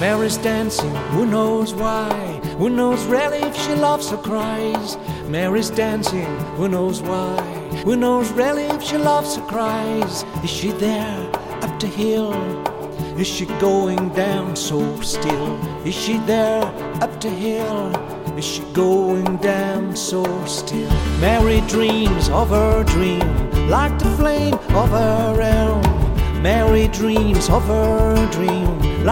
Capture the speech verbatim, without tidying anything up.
Mary's dancing, who knows why? Who knows really if she loves or cries? Mary's dancing, who knows why? Who knows really if she loves or cries? Is she there up the hill? Is she going down so still? Is she there up the hill? Is she going down so still? Mary dreams of her dream, like the flame of her elm. Mary dreams of her dream,